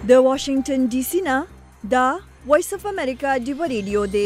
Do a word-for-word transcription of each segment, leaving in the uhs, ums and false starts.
د واشنگټن ډي سي نه دا وایس اف امریکا ډیو ریډیو دی.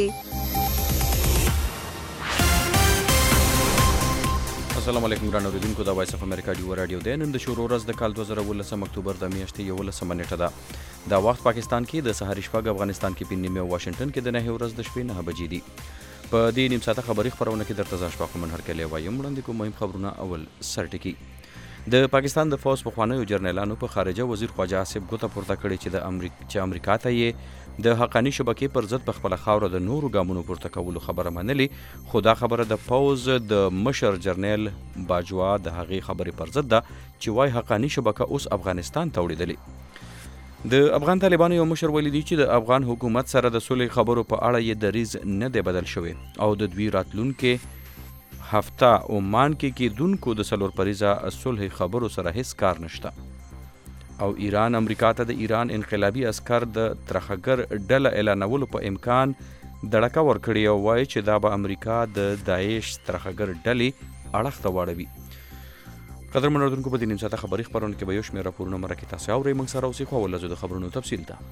السلام علیکم ګران اوریدونکو، دا وایس اف امریکا ډیو رادیو دی. نن د شروع ورځ د کال دوه زره اوولسم اکتوبر د میاشتې یولسمه نیټه ده. دا وخت پاکستان کې د سهار شپږ، افغانستان کې په نیمه او واشنگټن کې د نهه ورځ د شپې نه بجې دي. په دې نیم ساعته خبري خبرونه کې درته زه اشفاق منهر کلی وایم. وړاندې کوم مهم خبرونه. اول سرټکی. د پاکستان د فوز پخوانیو جرنیلانو په خارجه وزیر خواجه آصف ګوته پورته کړې چې د امریکا چې امریکا ته یې د حقانی شبکې پر ضد په خپله خاوره د نورو ګامونو پورته کولو خبره منلې، خو دا خبره د پوز د مشر جرنیل باجوا د هغې خبرې پر ضد ده چې وایي حقانی شبکه اوس افغانستان ته وړېدلې. د افغان طالبانو یو مشر ویلي دی چې د افغان حکومت سره د صلح خبرو په اړه یې دریځ نه دی بدل شوی او د دوی راتلونکي هفته عمان کې کېدونکو د څلور پریزه صلح خبرو سره هیڅ کار نشته. او ایران امریکا ته د ایران انقلابي عسکر د ترخګر ډله اعلانولو په امکان دړکه ورکړې او وایي چې دا به امریکا د داعش ترخګر ډلې اړخ ته واړوي. قدرمن اورېدونکو، په دې نیم ساعته خبري خپرونه کې به یو شمېر راپورونه مرکې تاسو اورئ. موږ سره اوسئ، خو اول لازم د خبرونو تفصیل ده.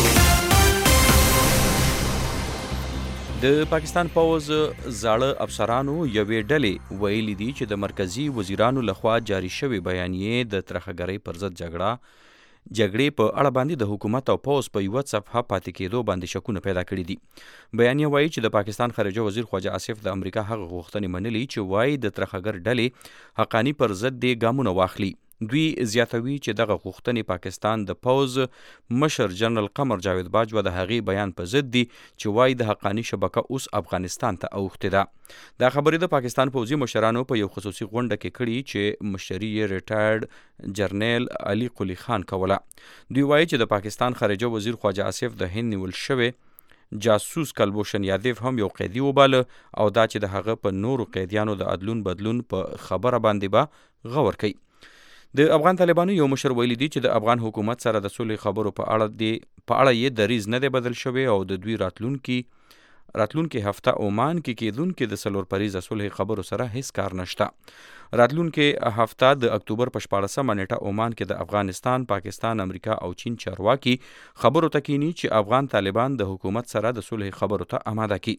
د پاکستان پوز زاړه افسرانو یوې ډلې ویلي دي چې د مرکزي وزیرانو لخوا جاري شوې بیانیې د ترخګرۍ پر ضد جګړه جګړې په اړه باندې د حکومت او پوز په یوه صفحه پاتې کېدو باندې شکونه پیدا کړي دي. بیانیه وایي چې د پاکستان خارجه وزیر خواجه آصف د امریکا هغه غوښتنې منلي چې وایي د ترخګر ډلې حقانی پر ضد دې ګامونه واخلي. دوی زیاتوي چې دغه غوښتنې پاکستان د پوز مشر جنرال قمر جاوید باجوا د هغې بیان په ضد دي چې وایي د حقانی شبکه اوس افغانستان ته اوښتې ده. دا خبرې د پاکستان پوځي مشرانو په یو خصوصي غونډه کې کړي چې مشري یې ریټایرډ جرنیل علي قلی خان کوله. دوی وایي چې د پاکستان خارجه وزیر خواجه آصف د هند نیول شوی جاسوس کلبوشن یادیف هم یو قیدي وباله او دا چې د هغه په نورو قیدیانو د عدلون بدلون په خبره باندې به غور کوي. د افغان طالبانو یو مشر ویلي دی چې د افغان حکومت سره د صلح خبرو په اړه دی په اړه یې دریځ نه دی بدل شوی او د دوی راتلونکي راتلونکي هفته عمان کې کېدونکي د څلور پریزه صلح خبرو سره هیڅ کار نشته. راتلونکي هفته د اکتوبر په شپاړسمه نیټه عمان کې د افغانستان، پاکستان، امریکا او چین چارواکي خبرو ته کینی چې افغان طالبان د حکومت سره د صلح خبرو ته آماده کړي.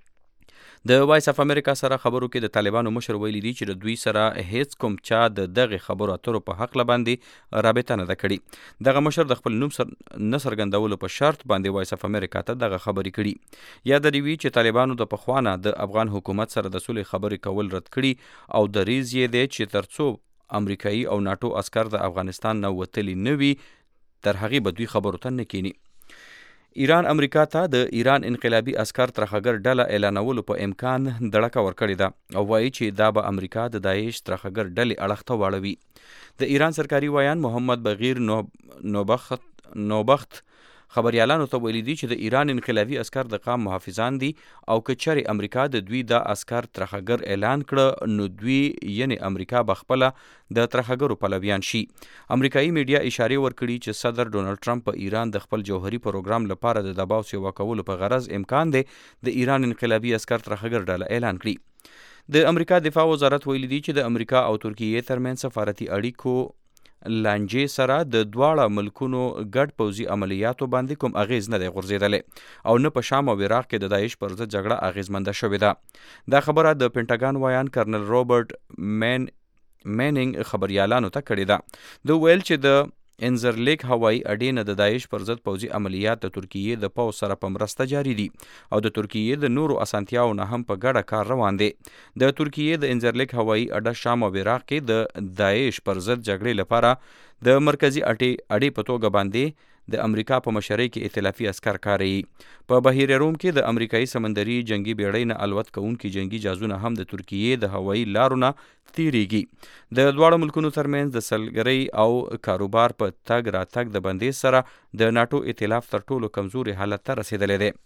د وایس اف امریکا سره خبرو کې د طالبانو مشر ویلي دی چې د دوی سره هیڅ کوم چا د دغه خبرو اترو په حق باندې رابطه نه ده کړې. دغه مشر د خپل نوم سر نه څرګندولو په شرط باندې وایس اف امریکا ته دغه خبرې کړي. یاد دی چې طالبانو د پخوانه د افغان حکومت سره د صلح خبرې کول رد کړي او دریځ یې دی چې ترڅو امریکایي او ناټو عسکر د افغانستان نه وتلي نه وي تر هغې به دوی خبرو ته نه کینی. ایران امریکا ته د ایران انقلابي عسکر ترخګر ډله اعلانولو په امکان دړکه ورکړې ده او وایي چې دا به امریکا د داعش ترخګر ډلې اړخ ته واړوي. د ایران سرکاري ویان محمد بغیر نوبخت نوبخت خبريالانو ته ویلي دي چې د ایران انقلابي عسکر د قام محافظان دي او که چېرې امریکا د دوی د عسکر ترخګر اعلان کړه نو دوی یعنی امریکا به خپله د ترخګرو پلویان شي. امریکایي میډیا اشارې ورکړي چې صدر ډونالډ ټرمپ په ایران د خپل جوهري پروګرام لپاره د دباو سیوا کولو په غرض امکان دی د ایران انقلابي عسکر ترخګر ډله اعلان کړي. د امریکا دفاع وزارت ویلي دی چې د امریکا او ترکیې ترمنځ سفارتي اړیکو لانجې سره د دواړه ملکونو ګډ پوځي عملیاتو باندې کوم اغیز نه دی غورځېدلی او نه په شام او عراق کې د داعش پر ضد جګړه اغیزمنده شوې ده. دا خبره د پینټاګان ویان کرنل روبرټ مین میننګ خبريالانو ته کړې ده. دوی ویل چې د انزرلیک هوایي اډې نه د داعش پر ضد پوځي عملیات د ترکیې د پوځ سره په مرسته جاري دي او د ترکیې د نورو اسانتیاو نه هم په ګډه کار روان دی. د ترکیې د انزرلیک هوایي اډه شام او عراق کې د داعش پر ضد جګړې لپاره د مرکزي اډې اډې په توګه باندې د امریکا په مشرۍ کې ائتلافي عسکر کاروي. په بحیره روم کې د امریکایي سمندري جنگي بیړۍ نه الوت کوونکي جنگي جهازونه هم د ترکیې د هوایي لارو نه تیریږي. د دواړو ملکونو ترمنځ د سلګرۍ او کاروبار په تګ راتګ د بندیز سره د ناټو ائتلاف تر ټولو کمزوري حالت ته رسېدلی دی.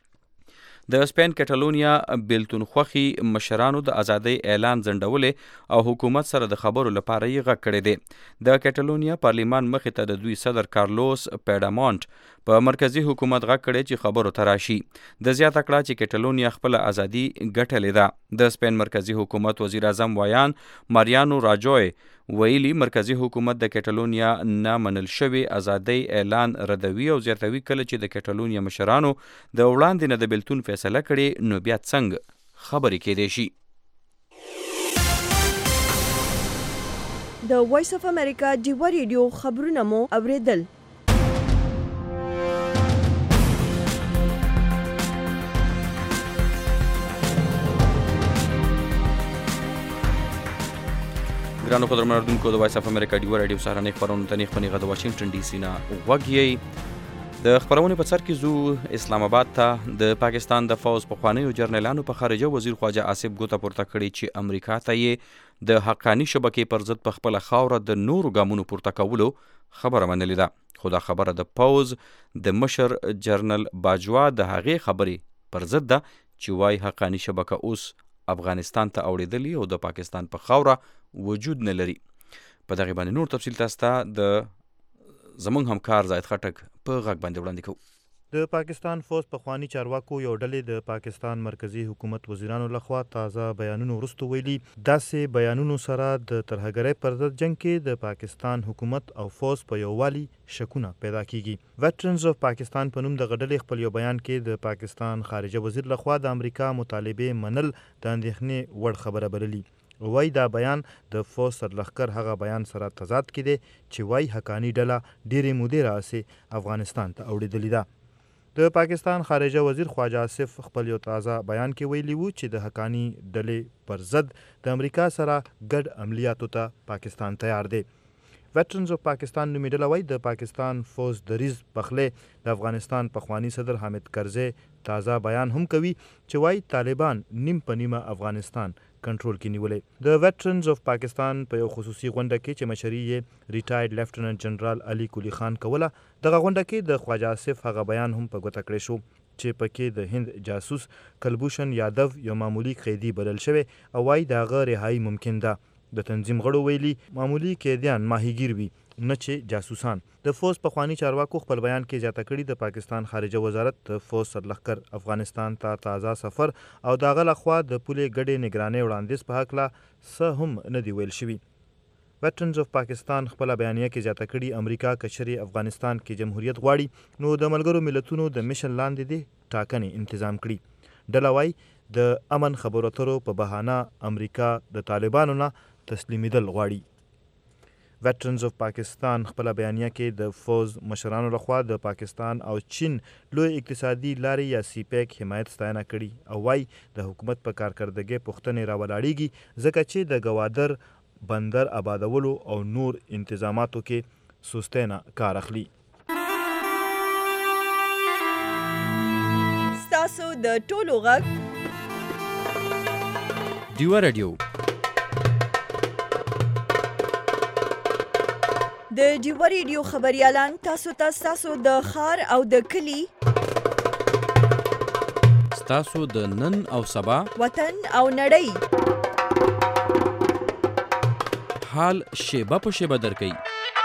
د سپین کټالونیا بیلتون خوخي مشرانو د ازادۍ اعلان ځنډولې او حکومت سره د خبرو لپاره یې غږ کړی دی. د کټالونیا پارلیمان مخې ته د دوی صدر کارلوس پیډامونټ په مرکزی حکومت غږ کړی چې خبرو ته راشي. د زیاته کړه چې کټالونیا خپله ازادي ګټلې ده. د سپین مرکزی حکومت وزیر اعظم ویان ماریانو راجوی ویلي مرکزی حکومت د کټالونیا نه منل شوی ازادۍ اعلان ردوي او زیاتوي کله چې د کټالونیا مشرانو د وړاندې نه د بیلتون فیصله کړي نو بیا څنګه خبرې کېدای شي. د وایس اف امریکا ډیوه ریډیو خبرونه مو اوریدل. ګرانو قدرمنو اردوونکو د وایس اف امریکا ډیوه راډیو سهارنۍ خپرونو ته نیغ په نیغه د واشنګټن ډي سي نه غوږ یئ. د خپرونې په سر کې ځو اسلام آباد ته. د پاکستان د فوز پخوانیو جرنیلانو په خارجه وزیر خواجه آصف ګوته پورته کړې چې امریکا ته یې د حقاني شبکې پر ضد په خپله خاوره د نورو ګامونو پورته کولو خبره منلې ده. خو دا خبره د پوز د مشر جرنل باجوا د هغې خبرې پر ضد ده چې وایي حقاني شبکه اوس افغانستان ته اوړېدلي او د پاکستان په خاوره وجود نه لري. په دغې باندې نور تفصیل تاسو ته د زموږ همکار زاید خټک په غږ باندې وړاندې کوو. د پاکستان فوز پخواني چارواکو یو ډلې د پاکستان مرکزی حکومت وزیرانو لخوا تازه بیانونو وروسته ویلي داسې بیانونو سره د ترهګرۍ پر ضد جنګ کې د پاکستان حکومت او فوز په یووالي شکونه پیدا کیږي. ویټرنز اف پاکستان په نوم دغه ډلې خپل یو بیان کې د پاکستان خارجه وزیر لخوا د امریکا مطالبې منل د اندېښنې وړ خبره بللي. وای دا بیان د فوز سرلښکر هغه بیان سره تضاد کې دی چې وای حقاني ډله ډېرې مودې راهیسې افغانستان ته اوړېدلې ده. د پاکستان خارجه وزیر خواجه آصف خپل یو تازه بیان کې ویلي وو چې د حقاني ډلې پر ضد د امریکا سره ګډ عملیاتو ته پاکستان تیار دی. ویټرنز اف پاکستان نومې ډله وایي د پاکستان فوز دریز پخلی د افغانستان پخواني صدر حامد کرزی تازه بیان هم کوي چې وایي طالبان نیم په نیمه افغانستان کنټرول کې نیولې. د ویټرنز اف پاکستان په یو خصوصي غونډه کې چې مشري یې ریټایرډ لیفټننټ جنرال علي کولی خان کوله، دغه غونډه کې د خواجه آصف هغه بیان هم په ګوته کړی شو چې پکې د هند جاسوس کلبوشن یادو یو معمولی قیدي بلل شوی او وایي د هغه رهایي ممکن ده. د تنظیم غړو ویلي معمولی قیدیان ماهیګیر وي نه چې جاسوسان. د فوز پخواني چارواکو خپل بیان کې زیاته کړي د پاکستان خارجه وزارت د فوز سرلښکر افغانستان ته تازه سفر او د هغه لخوا د پولې ګډې نگرانۍ وړاندیز په هکله څه هم نه دي ویل شوي. ویټرنز اف پاکستان خپل بیانیه کې زیاته کړي امریکا که چیرې افغانستان کې جمهوریت غواړي نو د ملګرو ملتونو د مشن لاندې دې ټاکنې انتظام کړي. ډله وایي د امن خبرو اترو په بهانه امریکا د طالبانو نه تسلیمیدل غواړي. ویټرنز اف پاکستان خپل بیانیه کې د فوز مشرانو لخوا د پاکستان او چین لوی اقتصادي لارې یا سی پیک حمایت ستاینه کړي او وایي د حکومت په کارکردګۍ پوښتنې راولاړیږي ځکه چې د ګوادر بندر آبادولو او نور انتظاماتو کې سستی نه کار اخلي. ستاسو د ټولو غږ ډیوه راډیو. د ډیوه ریډیو خبریالان تاسو ته ستاسو د ښار او د کلي ستاسو د نن او سبا وطن او نړۍ حال شیبه په شیبه درکوي.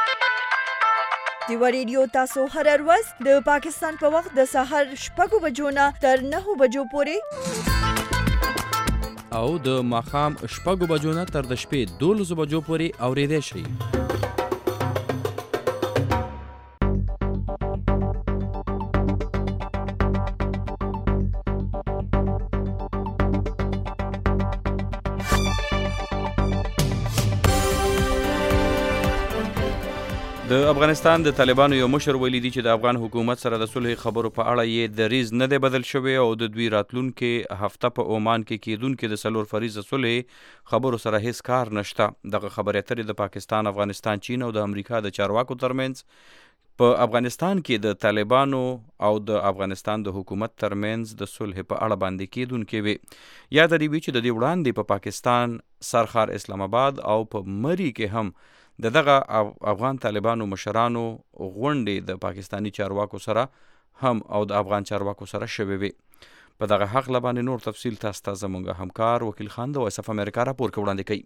ډیوه ریډیو تاسو هر ورځ د پاکستان په وخت د سهار شپږو بجو نه تر نهو بجو پورې او د ماښام شپږو بجو نه تر د شپې دولسو بجو پورې اورېدی شئ. د افغانستان د طالبانو یو مشر ویلي دي چې د افغان حکومت سره د صلح خبرو په اړه یې دریځ نه دی بدل شوی او د دوی راتلونکي هفته په عمان کې کیدونکي د څلور فریزه صلح خبرو سره هیڅ کار نشته. دغه خبرې اترې د پاکستان، افغانستان، چین او د امریکا د چارواکو ترمنځ په افغانستان کې د طالبانو او د افغانستان د حکومت ترمنځ د صلح په اړه باندې کیدونکي وي. یاد دی وی چې د دې وړاندې په پاکستان سرخار اسلام آباد او په مری کې هم د دغه افغان طالبانو مشرانو غونډې د پاکستانی چارواکو سره هم او د افغان چارواکو سره شوې وي. په دغه حق لبانې نور تفصیل تاسو ته زموږ همکار وکیل خان د وایس اف امریکا راپور کې وړاندې کوي.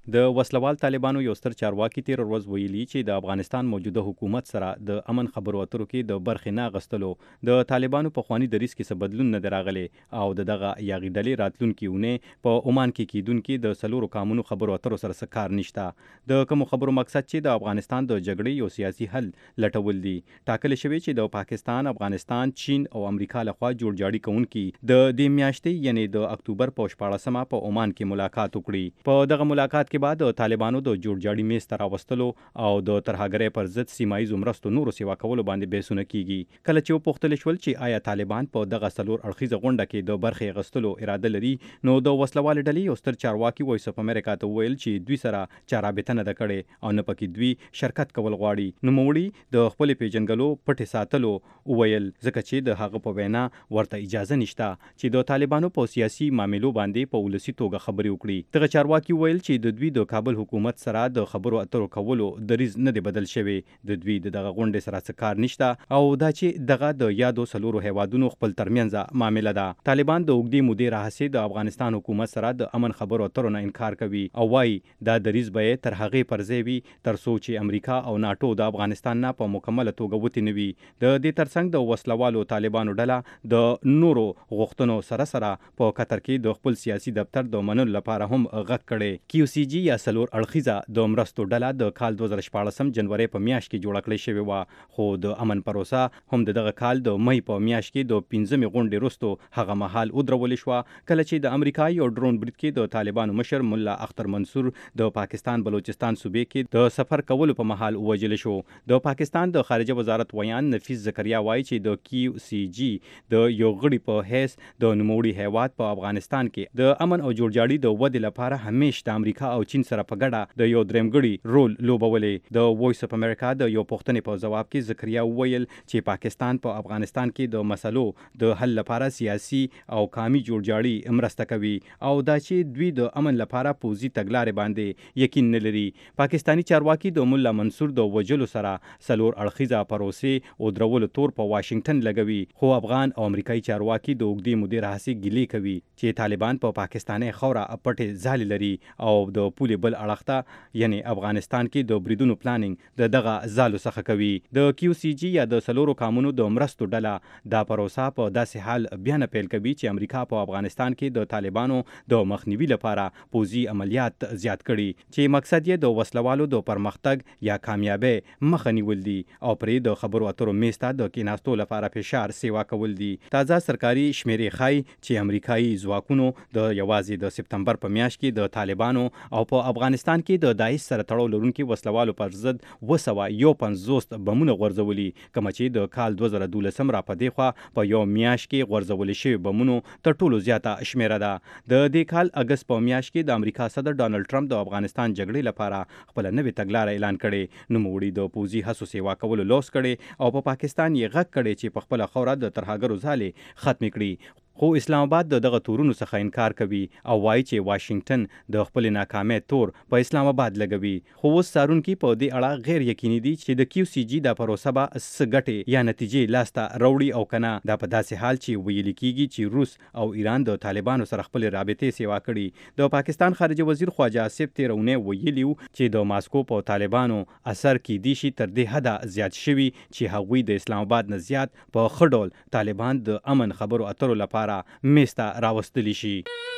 د وسلوال طالبانو یو ستر چارواکي تیر ورځ ویلي چې د افغانستان موجوده حکومت سره د امن خبرو اترو کې د برخې نه اخیستلو د طالبانو په خواني دریځ کې څه بدلون نه دی راغلی او د دغه یاغي ډلې راتلونکي اونۍ په عمان کې کیدونکي د څلورو کامونو خبرو اترو سره څه کار نشته. د کومو خبرو مقصد چې د افغانستان د جګړې یو سیاسي حل لټول دي. ټاکل شوی چې د پاکستان، افغانستان، چین او امریکا لخوا جوړ جاړي کوونکي د دې میاشتې یعنی د اکتوبر په شپاړسمه په عمان کې ملاقات وکړي. په دغه ملاقات کې بعد طالبانو د جوړجاړي میز ته راوستلو او د ترهګرۍ پر ضد سیمایي مرستو نورو سیوا کولو باندې بحثونه کیږي. کله چې وپوښتل شول چې آیا طالبان په دغه څلور اړخیزه غونډه کې د برخې اخیستلو اراده لري، نو د وسلوال ډلې یو ستر چارواکي وایس اف امریکا ته ویل چې دوی سره چارابطه نه ده کړې او نه پکې دوی شرکت کول غواړي. نوموړي د خپل پیژنګلو پټې ساتلو ویل ځکه چې د هغه په وینا ورته اجازه نشته چې د طالبانو په سیاسي معاملو باندې په ولسی توګه خبرې وکړي. دغه چارواکي ویل چې د دوی د کابل حکومت سره د خبرو اترو کولو دریځ نه دی بدل شوی. د دوی د دغه غونډې سره څه کار نشته او دا چې دغه د یادو څلورو هیوادونو خپل ترمنځ معامله ده. طالبان د اوږدې مودې راهیسې د افغانستان حکومت سره د امن خبرو اترو نه انکار کوي او وایي دا دریځ به تر هغې پر ځای وي تر څو چې امریکا او ناټو د افغانستان نه په مکمله توګه وتې نه وي. د دې ترڅنګ د وسلوالو طالبانو ډله د نورو غوښتنو سره سره په قطر کې د خپل سیاسي دفتر د منلو لپاره هم غږ کړی. کیو سی جی یا څلور اړخیزه د مرستو ډله د کال دوه زره شپاړسم جنوري په میاشت کې جوړه کړې شوې وه، خو د امن پروسه هم د دغه کال د مئی په میاشت کې د پنځمې غونډې وروسته هغه مهال ودرولې شوه کله چې د امریکا یو ډرون برید کې د طالبانو مشر ملا اختر منصور د پاکستان بلوچستان صوبې کې د سفر کولو په مهال ووژل شو. د پاکستان د خارجه وزارت ویان نفیس زکریا وایي چې د کیو سی جی د یو غړي په حیث د نوموړي هیواد په افغانستان کې د امن او جوړجاړي د ودې لپاره همیش د امریکا او چین سره په ګډه د یو درېمګړي رول لوبولې. د وایس اف امریکا د یو پوښتنې په ځواب کې زکریا وویل چې پاکستان په افغانستان کې د مسلو د حل لپاره سیاسي او قومي جوړجاړي مرسته کوي او دا چې دوی د امن لپاره پوځي تګلارې باندې یقین نه لري. پاکستانی چارواکي د مولا منصور د وژلو سره څلور اړخیزه پروسې او درولو تور په واشنگټن لګوي، خو افغان او امریکایي چارواکي د اوږدې مودې راهیسې ګیلې کوي چې طالبان په پاکستاني خوره پټې ځالې لري او د پولې بل اړخ ته یعنی افغانستان کې د بریدونو پلانینګ د دغه ځالو څخه کوي. د کیو سی جی یا د څلورو کامونو د مرستو ډله دا پروسه په داسې حال بیا نه پیل کوي چې امریکا په افغانستان کې د طالبانو د مخنیوي لپاره پوځي عملیات زیات کړي چې مقصد یې د وسلوالو د پرمختګ یا کامیابی مخه نیول دي او پرې د خبرو اترو میز ته د کېناستو لپاره فشار سیوا کول دي. تازه سرکاري شمیرې ښایي چې امریکایي ځواکونو د یوازې د سپتمبر په میاشت کې د طالبانو او په افغانستان کې د داعش سره تړاو لرونکي وسلوالو پر ضد اوه سوه یو پنځوس بمونه غورځولي، کومه چې د کال دوه زره دولسم را په دې خوا په یو میاشت کې غورځولې شوي بمونو تر ټولو زیاته شمیره ده. د دې کال اګست په میاشت کې د امریکا صدر ډانلډ ټرمپ د افغانستان جګړې لپاره خپله نوې تګلاره اعلان کړې. نوموړي د پوځي هڅو سیوا کولو لوس کړی او په پاکستان یې غږ کړی چې په خپله خوره د ترهګرو ځالې ختمې کړي، خو اسلام آباد د دغه تورونو څخه انکار کوي او وایي چې واشنگټن د خپل ناکامۍ تور په اسلام آباد لګوي. خو اوس څارونکي په دې اړه غیر یقیني دي چې د کیو سی جی دا پروسه به څه ګټې یا نتیجې لاسته راوړي او کنه. دا په داسې حال چې ویل کیږي چې روس او ایران د طالبانو سره خپل رابطې سیوا کړي. د پاکستان خارجه وزیر خواجه آصف تیر اونۍ ویلي چې د ماسکو په طالبانو اثر کیدی شي تر دې حده زیات شوي چې هغوی د اسلام آباد نه زیات په ښه ډول طالبان د امن خبرو اترو لپاره میسته راوستلی شي.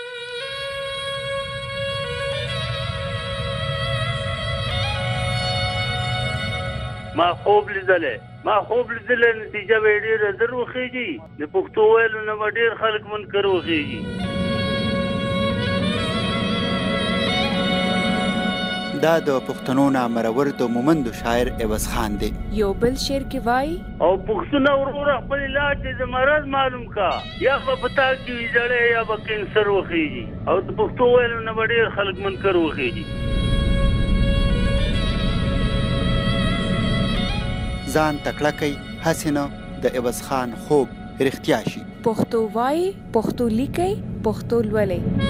ما خوب لیدلې ما خوب لیدلې نتیجه به ډېره زر وخیږي. د پښتو ویلو نه به ډېر خلک منکر وخیږي. دا د پښتنو نامرور د مومندو شاعر عوض خان دی. یو بل شعر کې وای او پښتون وروره خپل علاج د مرض معلوم کا یا په پتا کې ویجړې یا به کینسر وخیږي او د پښتو ویلو نه به ډېر خلک منکر وخیږي. ځان تکړه کوي هسې نه د عوض خان خوب رښتیا شي. پښتو وای، پښتو لیکي، پښتو لولئ.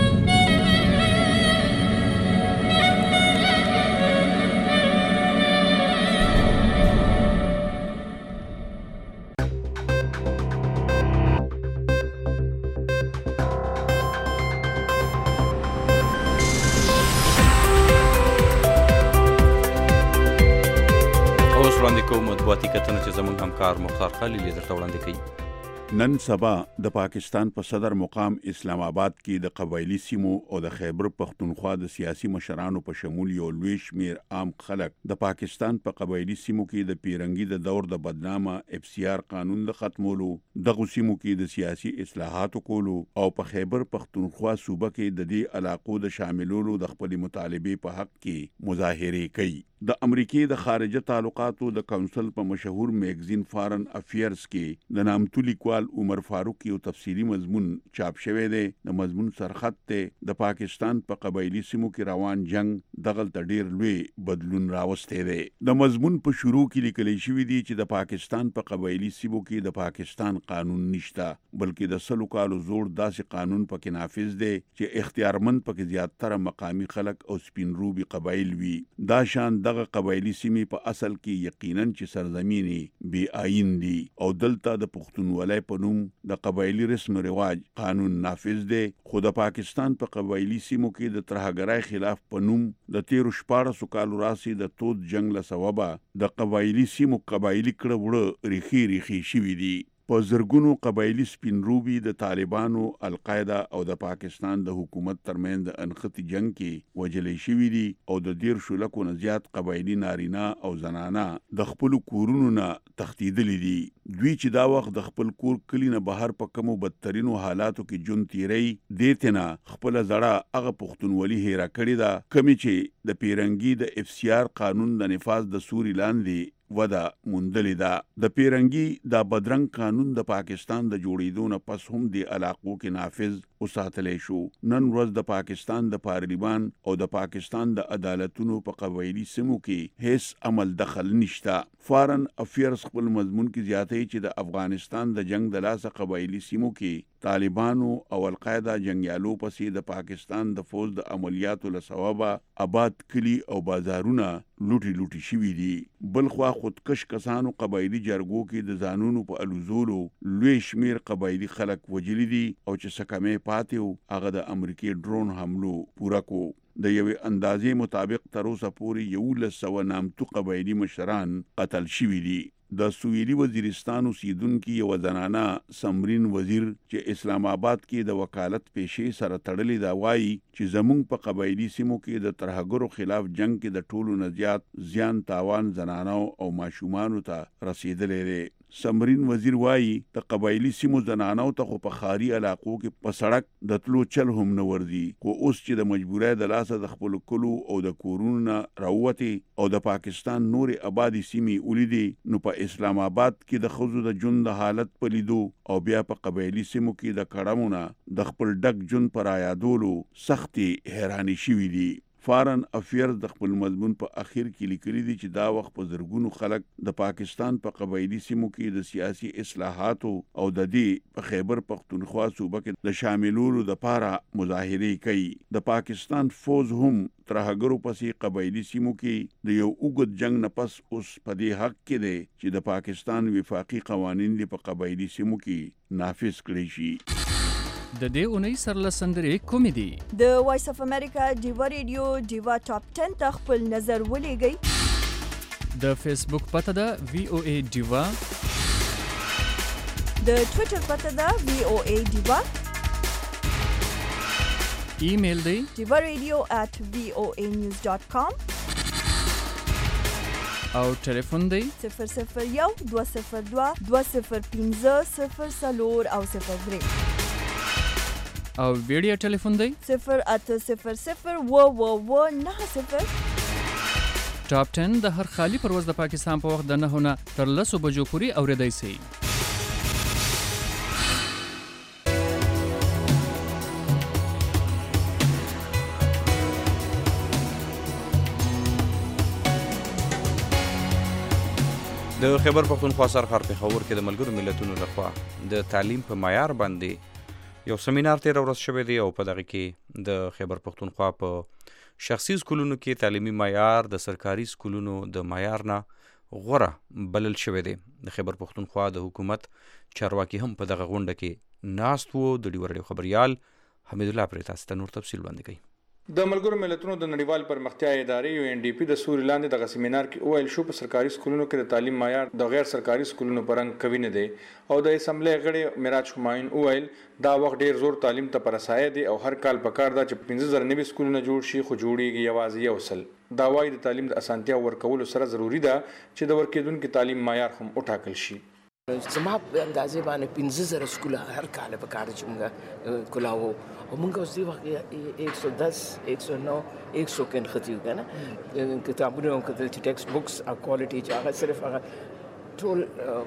وړاندې کوو مطبوعاتي کتنه چې زموږ همکار مختار خلیل یې درته وړاندې کوي. نن سبا د پاکستان په صدر مقام اسلام آباد کې د قبایلی سیمو او د خیبر پختونخوا د سیاسي مشرانو په شمول یو لوی شمیر عام خلک د پاکستان په قبایلی سیمو کې د پیرنګي د دور د بدنامه اف سی آر قانون د ختمولو، دغه سیمو کې د سیاسي اصلاحاتو کولو او په خیبر پختونخوا صوبه کې د دې علاقو د شاملولو د خپل مطالبه په حق کې مظاهره کوي. د امریکای د خارجه تعلقاتو د کونسل په مشهور میگزین فارن افیرز کې د نامتو لیکوال عمر فاروق یو تفصیلی مضمون چاپ شوی دی. د مضمون سرخط ته د پاکستان په قبایلی سیمو کې روان جنگ دغه ډیر لوی بدلون راوستی دی. د مضمون په شروع کې لیکل شوی دی چې د پاکستان په قبایلی سیمو کې د پاکستان قانون نشته، بلکې د سلو کالو زوړ داسې قانون پکې نافذ دی چې اختیارمند پکې زیاتره مقامی خلک او سپینروبي قبایل وي. دا شان دغه قبایلی سیمې په اصل کې یقیناً چې سرزمینی بی آئین دي او دلته د پښتونولۍ په نوم د قبایلی رسم رواج قانون نافذ دی. خو د پاکستان په قبایلی سیمو کې د ترهګرۍ خلاف په نوم د تیرو شپاړسو کالو راسي د تود جنگ له سببه د قبایلی سیمو قبایلی کړه وړه ریخي ریخي شوي دي. په زرګونو قبایلی سپینروبي د طالبانو، القاعده او د پاکستان د حکومت ترمنځ د انختی جنگ کې وجلې شوي دي او د دیر شلکو نه زیات قبایلی نارینه او زنانه د خپل کورونو نه تښتیدلي دي. دوی چې دا وخت د خپل کور کلی نه بهر په کمو بدترینو حالاتو کې جون تیری دیته نه خپل زړه هغه پښتونولي هېره کړې ده کمی چې د پیرنګي د اف سی آر قانون د نفاذ د سوري لاندې ودا مندلې ده. د پیرنګي دا بدرنګ قانون د پاکستان د جوړېدو نه پس هم د علاقو کې نافذ وساتلې شو. نن ورځ د پاکستان د پارلیمان او د پاکستان د عدالتونو په قبایلی سیمو کې هیڅ عمل دخل نشته. فارن افیرز خپل مضمون کې زیاتې چې د افغانستان د جنگ د لاسه قبایلی سیمو کې طالبانو او القاعده جنگیالو پسې د پاکستان د فوج د عملیاتو له سببه آباد کلی او بازارونه لوټي لوټي شوي دي. بلخوا خودکش کسانو قبایلی جرګو کې د ځانونو په الوزولو لوی شمیر قبایلی خلک وجلی دي او چې سکمې پاتیو هغه د امریکای ډرون حملو پورا کو. د یوې اندازې مطابق تر اوسه پورې یولس سوه نامتو قبایلی مشران قتل شوي دي. د سویلي وزیرستان اوسیدونکي یو زنانه سمرین وزیر چې اسلام آباد کې د وکالت پیشې سره تړلې دا وایي چې زمونږ په قبایلی سیمو کې د ترهګرو خلاف جنگ کې د ټولو نه زیات زیان تاوان زنانو او ماشومانو ته رسیدلی دی. سمرین وزیر وایي د قبایلی سیمو زنانو ته خو په ښاري علاقو کې په سړک د تلو چل هم نه ورځي، خو اوس چې د مجبورۍ د لاسه د خپلو کلو او د کورونو نه راووتې او د پاکستان نورې آبادي سیمې ولیدې نو په اسلام آباد کې د ښځو د ژوند د حالت په لیدو او بیا په قبایلی سیمو کې د کړمو نه د خپل ډک ژوند په رایادولو سختې حیرانې شوي دي. فارن افیرز د خپل مضمون په اخر کې لیکلي دي چې دا وخت په زرګونو خلک د پاکستان په قبایلی سیمو کې د سیاسي اصلاحاتو او د دې په خیبر پختونخوا صوبه کې د شاملولو د پاره مظاهرې کوي. د پاکستان فوج هم ترهګرو پسې قبایلی سیمو کې د یو اوږد جنگ نه پس اوس په دې حق کې دی چې د پاکستان وفاقي قوانین په قبایلی سیمو کې نافذ کړي شي. د دې اونۍ سرلسندرې کومې دي؟ د وایس اف امریکا ډیوا ریډیو ډیوا ټاپ ټن ته خپل نظر ولېږئ. د فیسبوک پته ده وی او ای ډیوا، د ټویټر پته ده وی او ای ډیوا، ایمیل دی ډیوا ریډیو at وی او ای نیوز ډاٹ کام او ټلیفون دی صفر صفر یو دوه صفر دوه دوه صفر پنځه صفر څلور او صفر درې او ویډیو ټلیفون دی صفر اته صفر صفر و و و نه صفر. ټاپ ټن د هر خالی پرواز د پاکستان په وخت د نهو نه تر لسو بجو پورې اوریدای شي. د خیبر پختونخوا سرحد پېښور کې د ملګرو ملتونو لخوا د تعلیم په معیار باندې یو سیمینار تیر ورځ شوی دی او په دغه کې د خیبر پختونخوا په شخصي سکولونو کې تعلیمي معیار د سرکاري سکولونو د معیار نه غوره بلل شوی دی. د خیبر پختونخوا د حکومت چارواکي هم په دغه غونډه کې ناست وو. د ډیوه راډیو خبریال حمید الله پرې تاسو ته نور تفصیل وړاندې کوي. د ملګرو ملتونو د نړیوال پرمختیا ادارې یو ان ډي پی د سوري لاندې د سیمینار کې ویل شو په سرکاري سکولونو کې د تعلیم معیار د غیر سرکاري سکولونو په رنګ کوي نه دی او د اسمبلی غړي معراج همایون ویل دا وخت ډیر زور تعلیم ته پرسایه دی او هر کال پکار دا چې پنځه زره نوي سکولونه جوړ شي خو جوړیږي یوازې یو سل. دا وايي د تعلیم د اسانتیا ورکولو سره ضروری ده چې د ورکېدونکو تعلیم معیار هم وټاکل شي. زما په اندازې باندې پنځه زره سکوله هر کال په کار چې موږ کولاو او موږ اوس دی وخت ایک سو دس ایک سو نو ایک سو کې نختیو کنه کتابونه او کتل چې ټیکسټ بوکس او کوالټي چې هغه صرف هغه ټول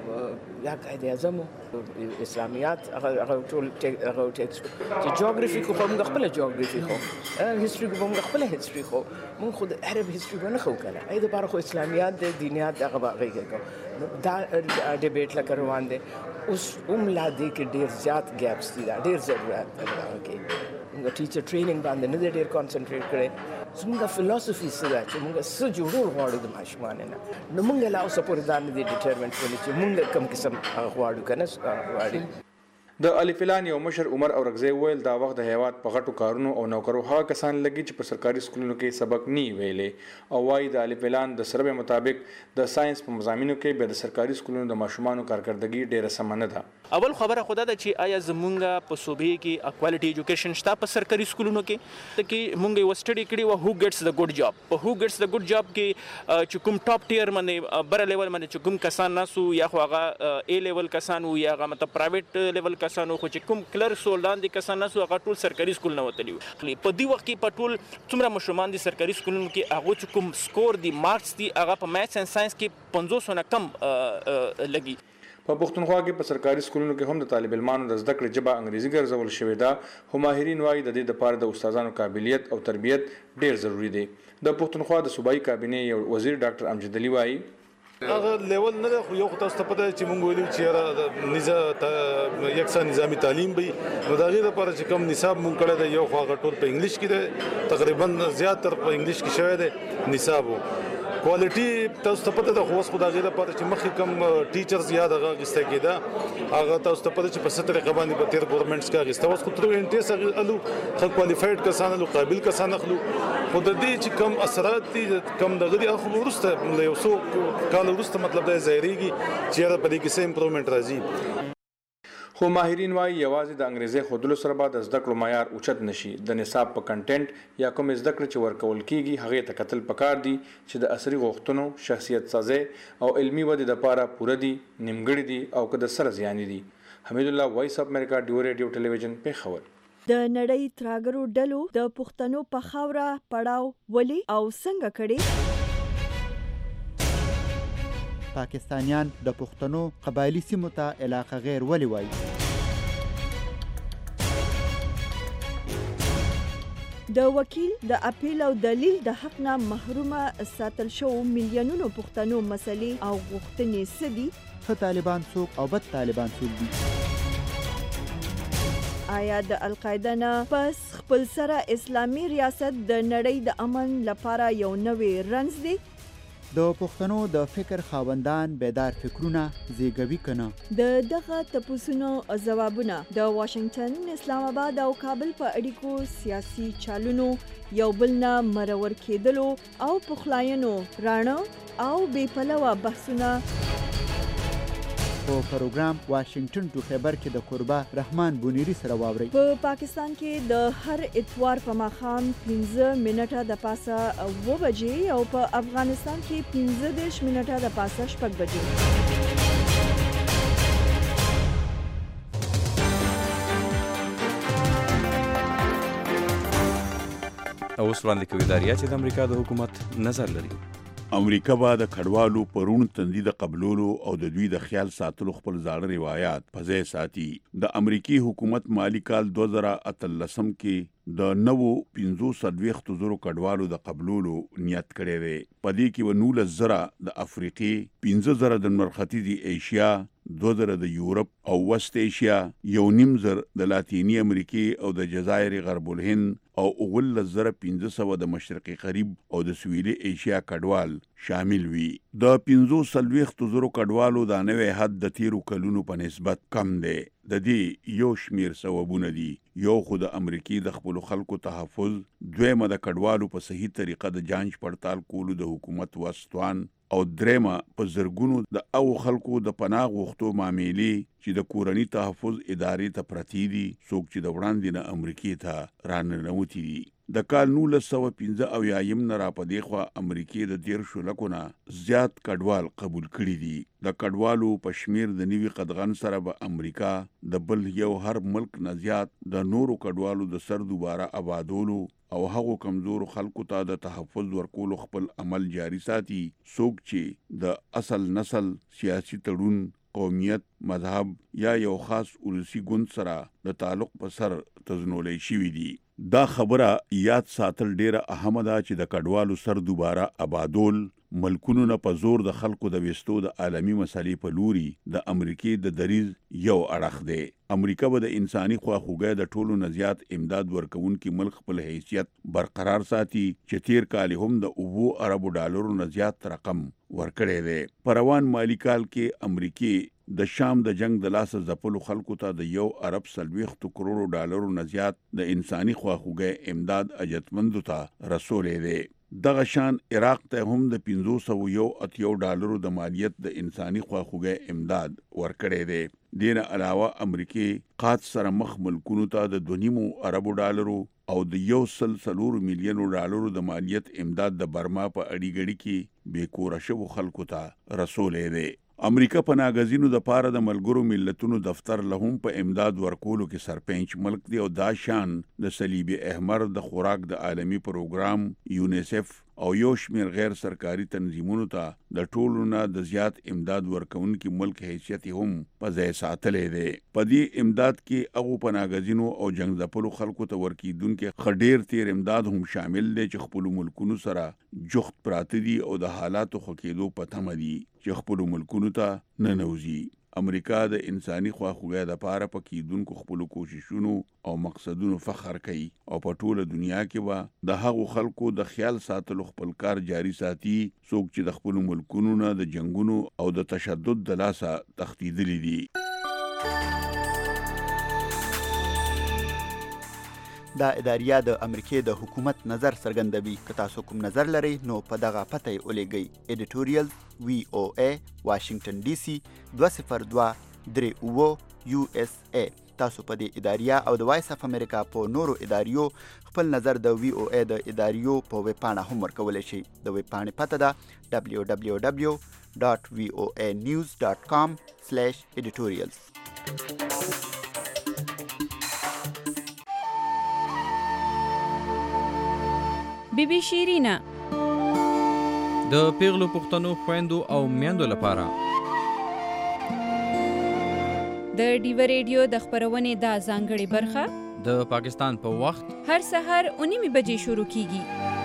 یا قاعده اعظم اسلامیات هغه ټول هغه ټیکسټ چې جیوګرافي کو هم خپل جیوګرافي خو هیستوري کو هم خپل هیستوري خو موږ خود عرب هیستوري باندې خو کنه اې د بار خو اسلامیات د دینیات هغه باغی کو دا ډیبیټ لا روان دي اوس هم لا دې کې ډیر زیات ګیپس دي ډیر ضرورت دی کې موږ ټیچر ټریننګ باندې نه ډیر کانسنټریټ کړي زموږ فلسفي سره چې موږ څه جوړول غواړو د ماشومان نه نو موږ لا اوس پورې دا نه دي ډیټرمنټ کولای چې موږ کوم قسم غواړو کنه غواړو. د الفلان یو مشر عمر اورغزی ویل دا وخت د هیواد په غټو کارونو او نوکرو هغه کسان لګي چې په سرکاري سکولونو کې سبق نی ویلې او وايي د الفلان د سروې مطابق د ساينس په مضامینو کې به د سرکاري سکولونو د ماشومانو کارکردګي ډیره سم نه ده. اول خبره خدا ده چې آیا زمونږ په صوبې کې اکوالټي ایجوکیشن شته په سرکاري سکولونو کې ته کې مونږ یو سټډي کړی و هو ګټس د ګډ جاب په هو ګټس د ګډ جاب کې چې کوم ټاپ ټیر باندې بر لیول باندې چې کوم کسان ناسو یا خو هغه ای لیول کسان وو یا هغه مطلب پرایویټ لیول کسان وو چې کوم کلر سولدان دي کسان ناسو هغه ټول سرکاري سکول نه وتلی په دې وخت کې په ټول څومره مشرومان دي سرکاري سکولونو کې هغه چې کوم سکور دي مارکس دي هغه په میث اند ساينس کې پنځوس نه کم لګي. په پښتونخوا کې په سرکاري سکولونو کې هم د طالب علمانو د زده کړې ژبه انګریزي ګرځول شوې ده خو ماهرین وایي د دې لپاره د استادانو قابلیت او تربیت ډیر ضروری دی. د پښتونخوا د صوبایي کابینې یو وزیر ډاکټر امجد علي وایي هغه لیول نه خو یو تاسو ته پته چې مونږ ویلو چې را نظام یکسان نظامی تعلیم به نو دا غیر لپاره چې کوم نصاب مونږ کړی دی یو خو هغه ټول په انګلیش کې دی تقریبا زیات تر په انګلیش کې شوی دی نصاب کوالټي تاسو ته پته ده خو اوس خو دا غیر لپاره چې مخکې کم ټیچرز یاد هغه غسته کېده هغه تاسو ته پته چې په ستر طریقه باندې په تیر ګورنمنټس کې غسته اوس خو تر انټیس الو خل کوالیفاید کسان الو قابل کسان اخلو خو د دې چې کم اثرات دي کم دغه دي اخلو ورسته یو څو کال ورسته مطلب دا ظاهريږي چې دا په دې کې سم امپروومنت راځي. خو ماهرین وایي یوازې د انګریزي خودلو سره به د زده کړو معیار اوچت نشي. د نصاب په کنټینټ یا کوم زده کړې چې ورکول کیږي هغه ته کتل پکار دي چې د عصري غوښتنو شخصیت سازي او علمي ودې لپاره پوره دي نیمګړي دي او که د سره زیانی دي. حمید الله وایس اف امریکا ډیو ریډیو ټلویزیون په خبر. د نړۍ تراګرو ډلو د پښتنو په خاوره پړاو ولي او څنګه کړي. پاکستانیان د پښتنو قبایلی سیمو ته علاقه غیر ولي وایي. د وکیل د اپیل او دلیل د حق نه محرومه ساتل شو میلیونونو پښتنو مسلې او غوښتنې سدي. ښه طالبان څوک او بد طالبان څوک دي. آیا د القاعده نه پس خپل سره اسلامي ریاست د نړۍ د امن لپاره یو نوې رنز دی؟ د پښتنو د فکر خاوندان بیدار فکرونه زیږوي کنه. د دغه تپوسونو ځوابونه د واشنگټن، اسلام آباد او کابل په اړیکو سیاسي چالونو یو بل نه مرور کېدلو او پخلاینو راڼه او بې پلوه بحثونه په پروګرام واشنگټن ټو خیبر کې د قربا رحمان بونیری سره واوري. په پاکستان کې د هر اتوار په ماښام پنځه منټه د پاسه اوه بجې او په افغانستان کې پنځه دېرش منټه د پاسه شپږ بجې. اوس وړاندې کوي داریا چې د امریکا د حکومت نظر لري. امریکا به د کډوالو پرون تندید قبولولو او د دوی د خیال ساتلو خپل ځاړه روایت په ځای ساتي. د امریکای حکومت مالی کال دوه زره اتلسم کې د نوو پنځوس څلوېښت زرو کډوالو د قبولولو نیت کړی دی. په دې کې و نولس زره د افریقې، پنځه زره د مرختیزي ایشیا، دوه زره د یورپ او وست ایشیا، یو نیم زر د لاتینی امریکې او د جزایر غرب الهند او اوولس زره پنځه سوه د مشرقي غرب او د سویلي ایشیا کډوال شامل وي. د پنځه څلوېښتو زرو کډوالو دا نوی حد د تیرو کلونو په نسبت کم دی. د دې یو شمیر سببونه دي. یو خو د امریکې د خپلو خلکو تحفظ، دویمه د کډوالو په صحیح طریقه د جانچ پړتال کولو د حکومت وسطوان، او درېمه په زرګونو د او خلکو د پناه غوښتو معاملې چې د کورني تحفظ ادارې ته پرتی دي، څوک چې د وړاندې نه امریکې ته راننوتي دي. د کال نولس سوه پنځه اویایم نه را په دې خوا امریکې د دېرشو لکو نه زیات کډوال قبول کړي دي. د کډوالو په شمیر د نوي قدغن سره به امریکا د بل یو هر ملک نه زیات د نورو کډوالو د سر دوباره آبادولو او هغو کمزورو خلکو ته د تحفظ ورکولو خپل عمل جاری ساتي، څوک چې د اصل نسل، سیاسي تړون، قومیت، مذهب یا یو خاص ولسی ګوند سره د تعلق په سر تزنولی شوي دي. دا خبره یاد ساتل ډیره اهمه ده چې د کډوالو سر دوباره آبادول ملکونو نه په زور د خلکو د وستو د عالمی مسلې په لوري د امریکې د دریز یو اړخ دی. امریکا به د انساني خواخوږۍ د ټولو نه زیات امداد ورکوونکي ملک خپل حیثیت برقرار ساتي چې تیر کال هم د اوو اربو ډالرو نه زیات رقم ورکړی دی. په روان مالی کال کې امریکې د شام د جنگ د لاسه ځپلو خلکو ته د یو ارب څلوېښتو کروړو ډالرو نه زیات د انساني خواخوږۍ امداد اجتمندو ته رسولی دی. دغه شان عراق ته هم د پنځه سوه یو اتیا ډالرو د مالیت د انساني خواخوږۍ امداد ورکړی دی. دې نه علاوه امریکې قات سره مخ ملکونو ته د دوه نیمو اربو ډالرو او د یو سل څلورو میلیونو ډالرو د مالیت امداد د برما په اړیګړي کې بې کوره شوو خلکو ته رسولی دی. امریکا په ناګزینو د پاره د ملګرو ملتونو دفتر له هم په امداد ورکولو کې سرپنچ ملک دی، او دا شان د صلیب احمر د خوراک د عالمی پروګرام، یونیسف او یو شمیر غیر سرکاري تنظیمونو ته د ټولو نه د زیات امداد ورکوونکي ملک حیثیت هم په ځای ساتلی دی. په دې امداد کې هغو په ناګزینو او جنګ ځپلو خلکو ته ورکیدونکي ښه ډېر تیر امداد هم شامل دی چې خپلو ملکونو سره جخت پراته دي او د حالاتو ښه کېدو په تمه دي چې خپلو ملکونو ته ننوځي. امریکا د انساني خواخوږۍ دپاره په کیدونکو خپلو کوششونو او مقصدونو فخر کوي او په ټوله دنیا کې به د هغو خلکو د خیال ساتلو خپل کار جاری ساتي څوک چې د خپلو ملکونو نه د جنګونو او د تشدد د لاسه تښتېدلي دي. دا اداریه د امریکې د حکومت نظر څرګندوي. که تاسو کوم نظر لرئ نو په دغه پته یې ولیږئ: ایډیټوریل وی او ای واشنگټن ډي سي دوه صفر دوه درې اووه یو اس ای. تاسو په دې اداریه او د وایس اف امریکا په نورو اداریو خپل نظر د وی او ای د اداریو په ویب پاڼه هم ورکولی شئ. د ویب پاڼې پته ده دبلیو دبلیو دبلیو ډاټ وی او ای نیوز ډاټ کام سلیش ایډیټوریلز. بی بی شیرینا د پیغلو پښتنو خويندو او میندو لپاره د ډیو ریډیو د خبرونې د ځانګړي برخه د پاکستان په پا وخت هر سحر اونیمه بجې شروع کیږي.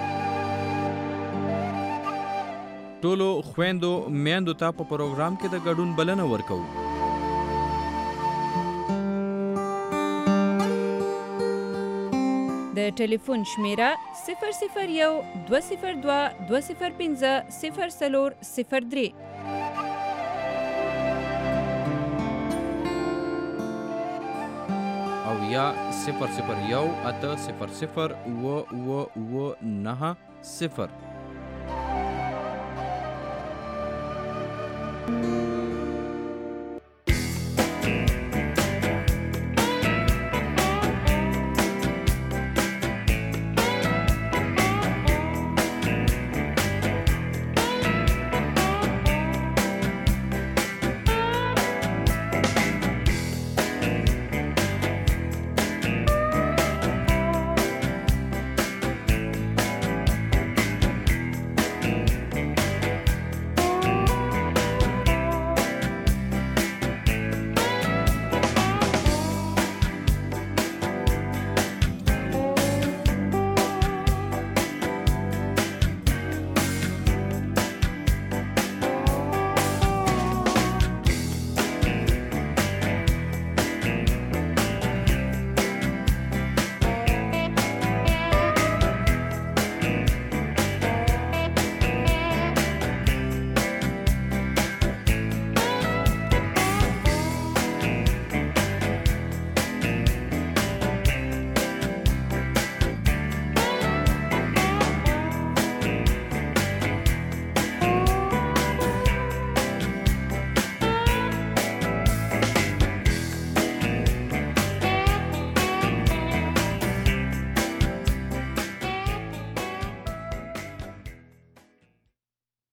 ټولو خويندو میندو ته په پروګرام کې د ګډون بلنه ورکو. د ټلیفون شمیره صفر صفر یو دوه صفر دوه دوه صفر پنځه صفر څلور صفر درې. او یا صفر صفر یو اته صفر صفر اوه اوه اوه نهه صفر.